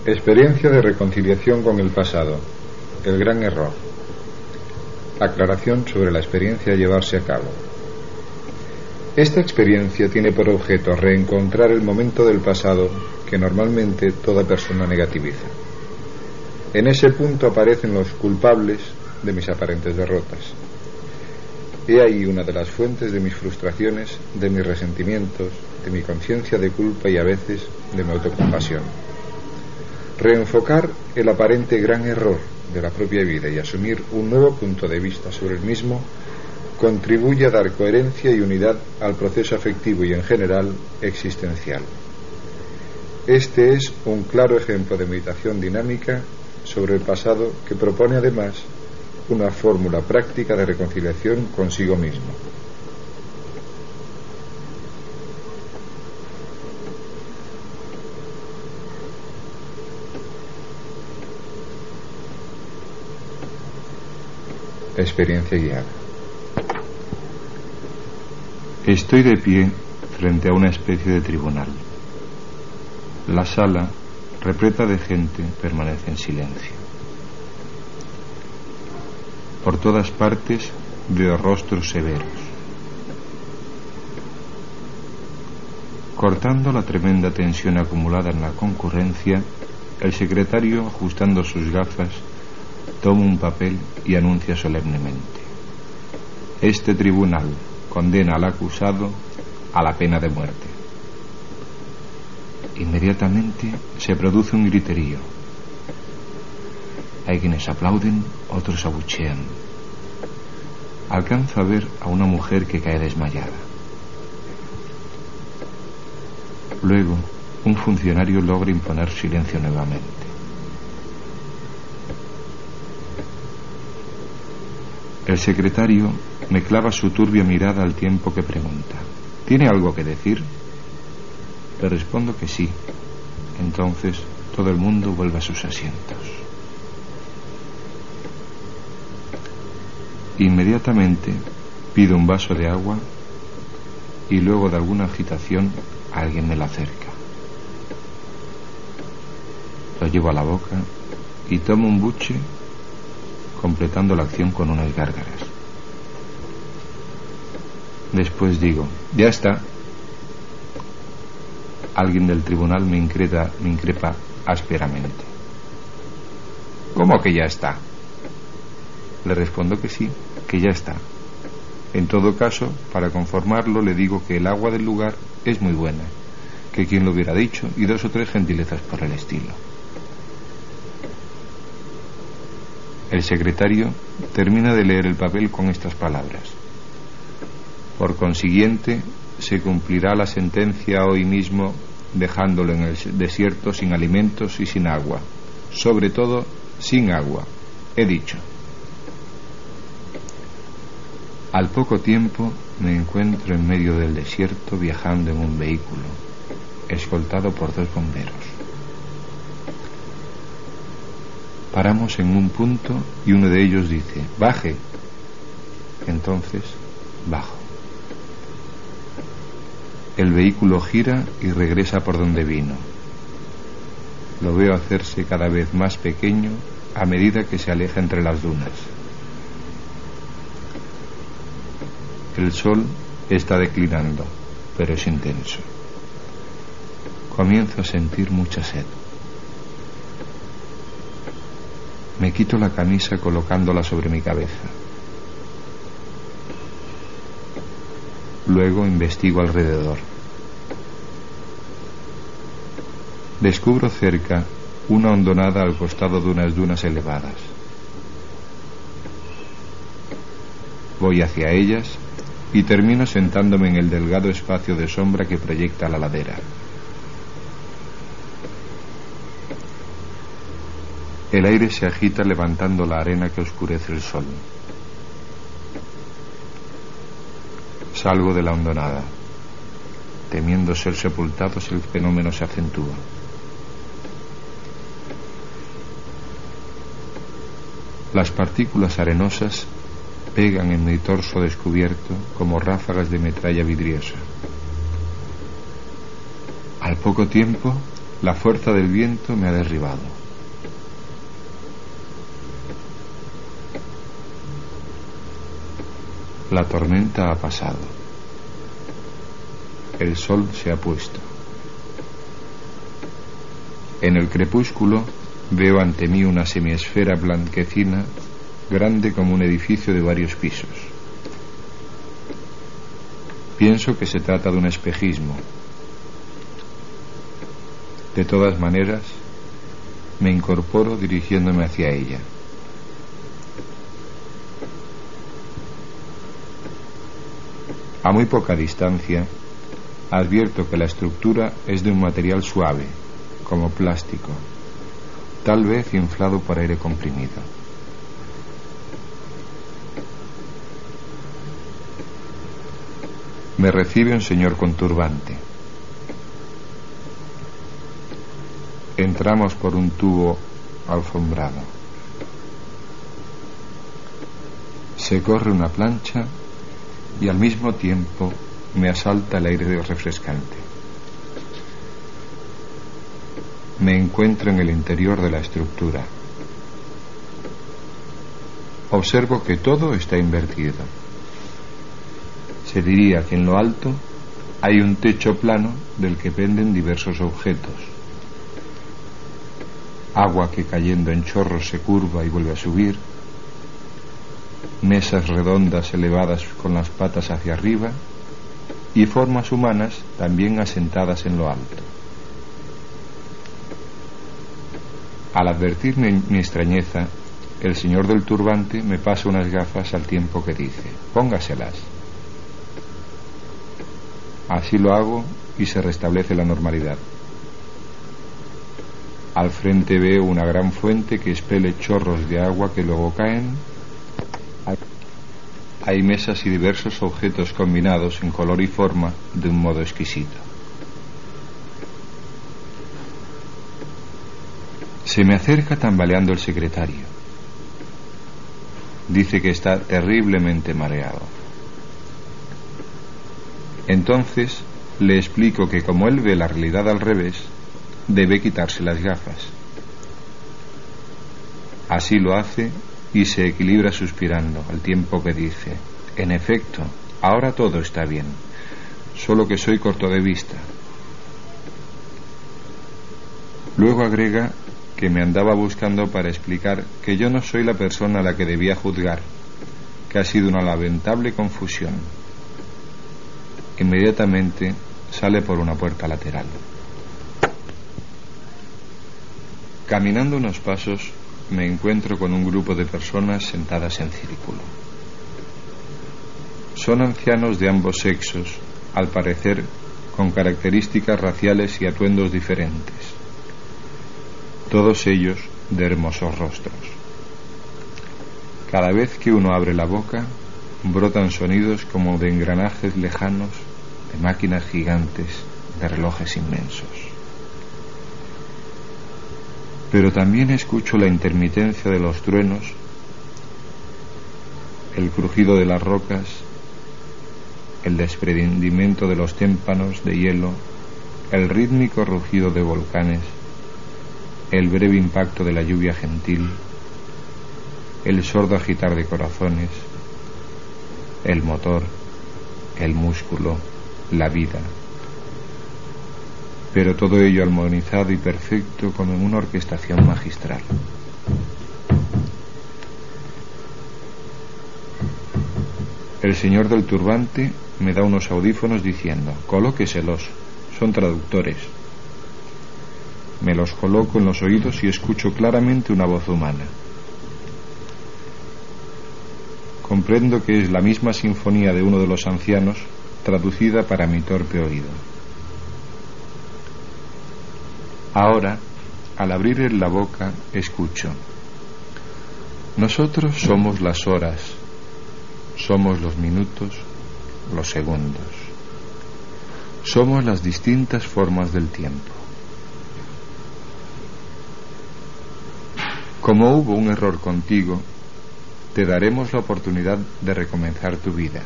Experiencia de reconciliación con el pasado. El gran error. Aclaración sobre la experiencia a llevarse a cabo. Esta experiencia tiene por objeto reencontrar el momento del pasado que normalmente toda persona negativiza. En ese punto aparecen los culpables de mis aparentes derrotas. He ahí una de las fuentes de mis frustraciones, de mis resentimientos, de mi conciencia de culpa y a veces de mi autocompasión. Reenfocar el aparente gran error de la propia vida y asumir un nuevo punto de vista sobre el mismo contribuye a dar coherencia y unidad al proceso afectivo y en general existencial. Este es un claro ejemplo de meditación dinámica sobre el pasado que propone además una fórmula práctica de reconciliación consigo mismo. Experiencia guiada. Estoy de pie frente a una especie de tribunal. La sala, repleta de gente, permanece en silencio. Por todas partes veo rostros severos. Cortando la tremenda tensión acumulada en la concurrencia, el secretario, ajustando sus gafas, toma un papel y anuncia solemnemente: este tribunal condena al acusado a la pena de muerte. Inmediatamente se produce un griterío. Hay quienes aplauden, otros abuchean. Alcanzo a ver a una mujer que cae desmayada. Luego, un funcionario logra imponer silencio nuevamente. El secretario me clava su turbia mirada al tiempo que pregunta: ¿tiene algo que decir? Le respondo que sí. Entonces todo el mundo vuelve a sus asientos. Inmediatamente pido un vaso de agua y luego de alguna agitación alguien me la acerca. Lo llevo a la boca y tomo un buche, completando la acción con unas gárgaras. Después digo: ya está. Alguien del tribunal me increpa ásperamente: ¿cómo que ya está? Le respondo que sí, que ya está. En todo caso, para conformarlo, le digo que el agua del lugar es muy buena, que quien lo hubiera dicho, y 2 o 3 gentilezas por el estilo. El secretario termina de leer el papel con estas palabras: por consiguiente, se cumplirá la sentencia hoy mismo, dejándolo en el desierto sin alimentos y sin agua. Sobre todo, sin agua, he dicho. Al poco tiempo me encuentro en medio del desierto viajando en un vehículo, escoltado por 2 bomberos. Paramos en un punto y uno de ellos dice: baje. Entonces bajo. El vehículo gira y regresa por donde vino. Lo veo hacerse cada vez más pequeño a medida que se aleja entre las dunas. El sol está declinando, pero es intenso. Comienzo a sentir mucha sed. Me quito la camisa colocándola sobre mi cabeza. Luego investigo alrededor. Descubro cerca una hondonada al costado de unas dunas elevadas. Voy hacia ellas y termino sentándome en el delgado espacio de sombra que proyecta la ladera. El aire se agita levantando la arena que oscurece el sol. Salgo de la hondonada. Temiendo ser sepultados, el fenómeno se acentúa. Las partículas arenosas pegan en mi torso descubierto como ráfagas de metralla vidriosa. Al poco tiempo La fuerza del viento me ha derribado. La tormenta ha pasado. El sol se ha puesto. En el crepúsculo veo ante mí una semiesfera blanquecina, grande como un edificio de varios pisos. Pienso que se trata de un espejismo. De todas maneras, me incorporo dirigiéndome hacia ella. A muy poca distancia, advierto que la estructura es de un material suave, como plástico, tal vez inflado por aire comprimido. Me recibe un señor con turbante. Entramos por un tubo alfombrado. Se corre una plancha y al mismo tiempo me asalta el aire refrescante. Me encuentro en el interior de la estructura. Observo que todo está invertido. Se diría que en lo alto hay un techo plano del que penden diversos objetos. Agua que cayendo en chorros se curva y vuelve a subir. Mesas redondas elevadas con las patas hacia arriba y formas humanas también asentadas en lo alto. Al advertir mi extrañeza, el señor del turbante me pasa unas gafas al tiempo que dice: póngaselas. Así lo hago y se restablece la normalidad. Al frente veo una gran fuente que expele chorros de agua que luego caen. Hay mesas y diversos objetos combinados en color y forma de un modo exquisito. Se me acerca tambaleando el secretario. Dice que está terriblemente mareado. Entonces le explico que como él ve la realidad al revés, debe quitarse las gafas. Así lo hace y se equilibra suspirando, al tiempo que dice: en efecto, ahora todo está bien, solo que soy corto de vista. Luego agrega que me andaba buscando para explicar que yo no soy la persona a la que debía juzgar, que ha sido una lamentable confusión. Inmediatamente sale por una puerta lateral. Caminando unos pasos me encuentro con un grupo de personas sentadas en círculo. Son ancianos de ambos sexos, al parecer con características raciales y atuendos diferentes. Todos ellos de hermosos rostros. Cada vez que uno abre la boca, brotan sonidos como de engranajes lejanos, de máquinas gigantes, de relojes inmensos. Pero también escucho la intermitencia de los truenos, el crujido de las rocas, el desprendimiento de los témpanos de hielo, el rítmico rugido de volcanes, el breve impacto de la lluvia gentil, el sordo agitar de corazones, el motor, el músculo, la vida. Pero todo ello armonizado y perfecto como en una orquestación magistral. El señor del turbante me da unos audífonos diciendo: colóqueselos, son traductores. Me los coloco en los oídos y escucho claramente una voz humana. Comprendo que es la misma sinfonía de uno de los ancianos, traducida para mi torpe oído. Ahora, al abrir la boca, escucho: nosotros somos las horas, somos los minutos, los segundos, somos las distintas formas del tiempo. Como hubo un error contigo, te daremos la oportunidad de recomenzar tu vida.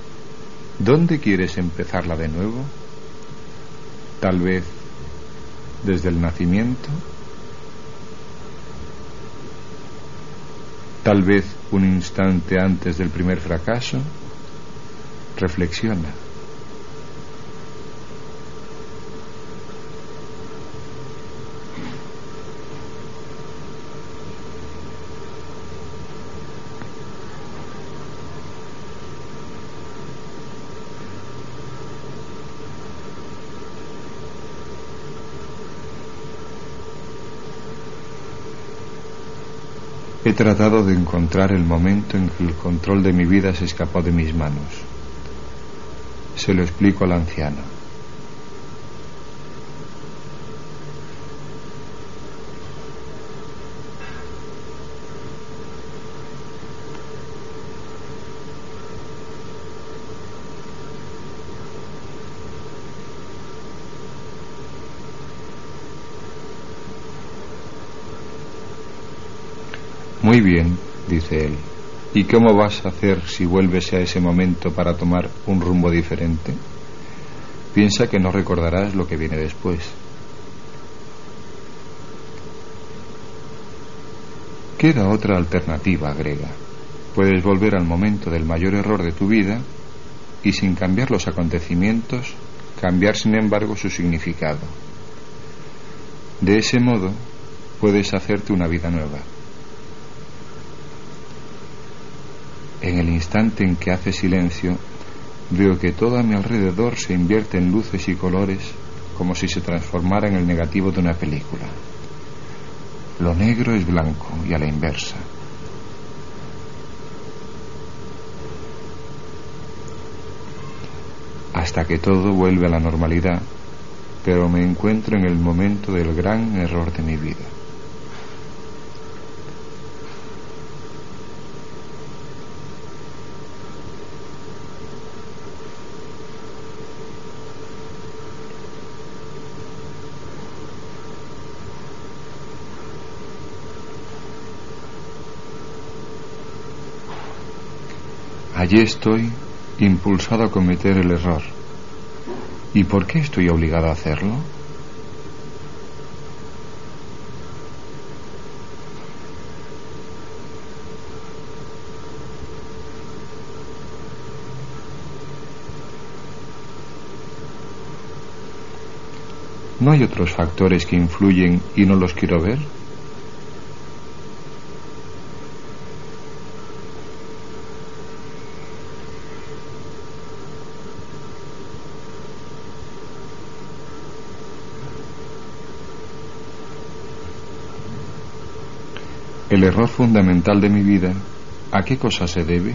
¿Dónde quieres empezarla de nuevo? Tal vez desde el nacimiento, tal vez un instante antes del primer fracaso. Reflexiona. He tratado de encontrar el momento en que el control de mi vida se escapó de mis manos. Se lo explico al anciano. Muy bien, dice él. ¿Y cómo vas a hacer si vuelves a ese momento para tomar un rumbo diferente? Piensa que no recordarás lo que viene después. Queda otra alternativa, agrega. Puedes volver al momento del mayor error de tu vida y, sin cambiar los acontecimientos, cambiar sin embargo su significado. De ese modo, puedes hacerte una vida nueva. En el instante en que hace silencio, veo que todo a mi alrededor se invierte en luces y colores, como si se transformara en el negativo de una película. Lo negro es blanco y a la inversa. Hasta que todo vuelve a la normalidad, pero me encuentro en el momento del gran error de mi vida. Allí estoy, impulsado a cometer el error. ¿Y por qué estoy obligado a hacerlo? ¿No hay otros factores que influyen y no los quiero ver? El error fundamental de mi vida, ¿a qué cosa se debe?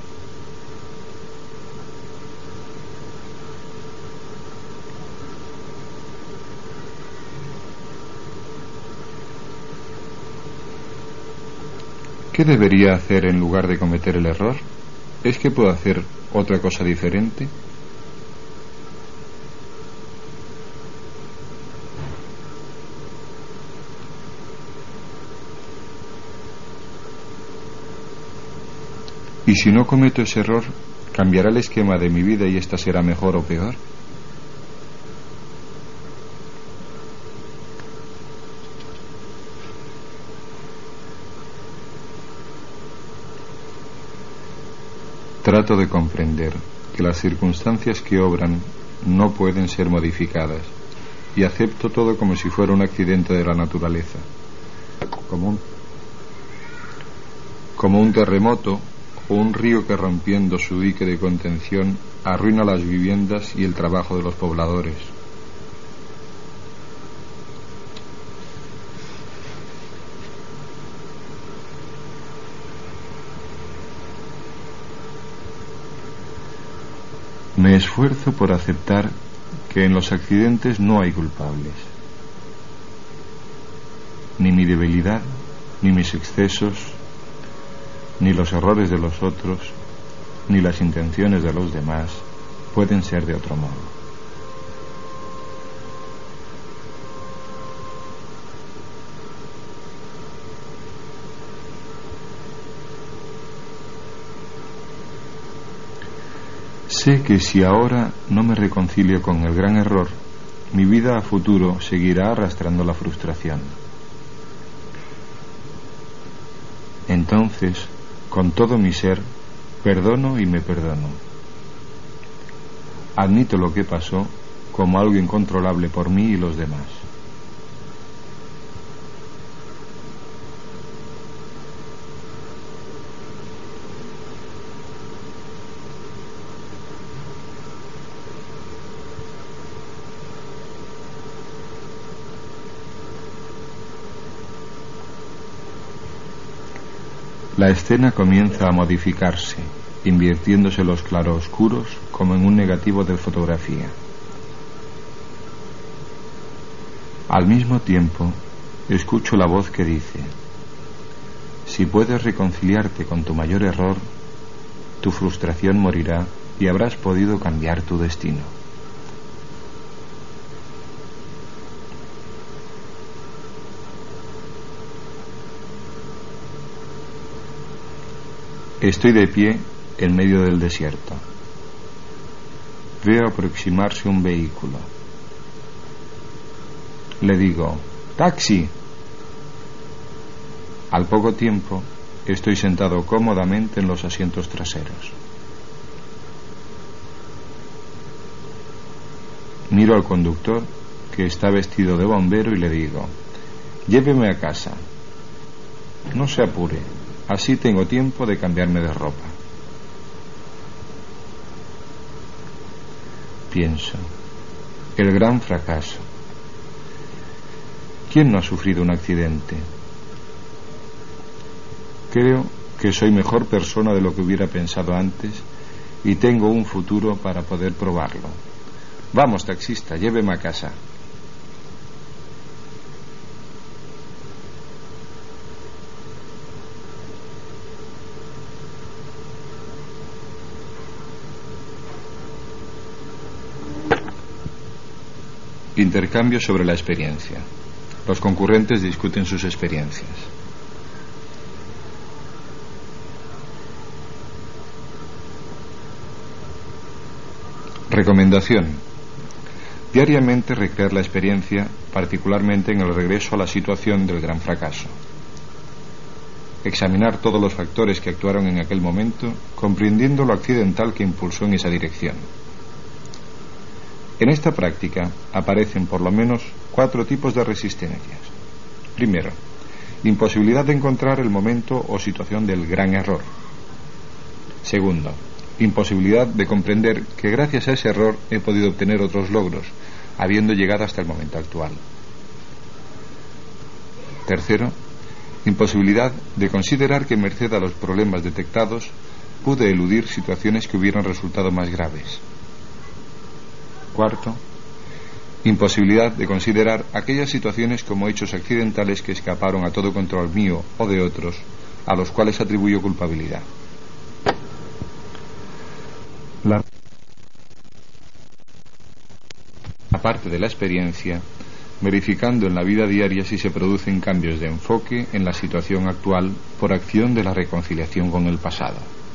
¿Qué debería hacer en lugar de cometer el error? ¿Es que puedo hacer otra cosa diferente? Y si no cometo ese error, ¿cambiará el esquema de mi vida y esta será mejor o peor? Trato de comprender que las circunstancias que obran no pueden ser modificadas y acepto todo como si fuera un accidente de la naturaleza, como un terremoto o un río que, rompiendo su dique de contención, arruina las viviendas y el trabajo de los pobladores. Me esfuerzo por aceptar que en los accidentes no hay culpables. Ni mi debilidad, ni mis excesos, ni los errores de los otros, ni las intenciones de los demás pueden ser de otro modo. Sé que si ahora no me reconcilio con el gran error, mi vida a futuro seguirá arrastrando la frustración. Entonces, con todo mi ser, perdono y me perdono. Admito lo que pasó como algo incontrolable por mí y los demás. La escena comienza a modificarse, invirtiéndose los claroscuros como en un negativo de fotografía. Al mismo tiempo, escucho la voz que dice: si puedes reconciliarte con tu mayor error, tu frustración morirá y habrás podido cambiar tu destino. Estoy de pie en medio del desierto. Veo aproximarse un vehículo. Le digo: ¡taxi! Al poco tiempo estoy sentado cómodamente en los asientos traseros. Miro al conductor, que está vestido de bombero, y le digo: lléveme a casa. No se apure, así tengo tiempo de cambiarme de ropa. Pienso: el gran fracaso. ¿Quién no ha sufrido un accidente? Creo que soy mejor persona de lo que hubiera pensado antes y tengo un futuro para poder probarlo. Vamos, taxista, lléveme a casa. Intercambio sobre la experiencia. Los concurrentes discuten sus experiencias. Recomendación: diariamente recrear la experiencia, particularmente en el regreso a la situación del gran fracaso. Examinar todos los factores que actuaron en aquel momento, comprendiendo lo accidental que impulsó en esa dirección. En esta práctica aparecen por lo menos 4 tipos de resistencias. Primero, imposibilidad de encontrar el momento o situación del gran error. Segundo, imposibilidad de comprender que gracias a ese error he podido obtener otros logros, habiendo llegado hasta el momento actual. Tercero, imposibilidad de considerar que merced a los problemas detectados pude eludir situaciones que hubieran resultado más graves. Cuarto, imposibilidad de considerar aquellas situaciones como hechos accidentales que escaparon a todo control mío o de otros, a los cuales atribuyo culpabilidad. La parte de la experiencia, verificando en la vida diaria si se producen cambios de enfoque en la situación actual por acción de la reconciliación con el pasado.